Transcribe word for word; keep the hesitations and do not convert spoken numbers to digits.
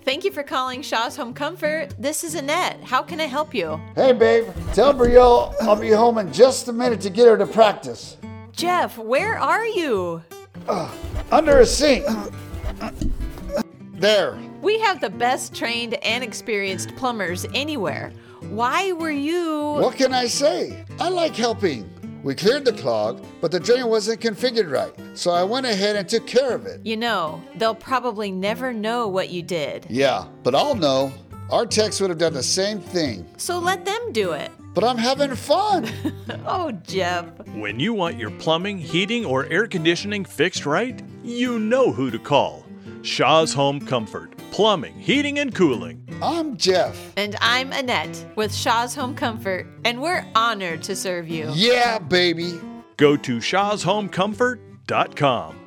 Thank you for calling Shaw's Home Comfort. This is Annette. How can I help you? Hey, babe. Tell Brielle I'll be home in just a minute to get her to practice. Jeff, where are you? Uh, under a sink. There. We have the best trained and experienced plumbers anywhere. Why were you... What can I say? I like helping. We cleared the clog, but the drain wasn't configured right, so I went ahead and took care of it. You know, they'll probably never know what you did. Yeah, but I'll know. Our techs would have done the same thing. So let them do it. But I'm having fun. Oh, Jeff. When you want your plumbing, heating, or air conditioning fixed right, you know who to call. Shaw's Home Comfort. Plumbing, heating, and cooling. I'm Jeff. And I'm Annette with Shaw's Home Comfort, and we're honored to serve you. Yeah, baby. Go to shaws home comfort dot com.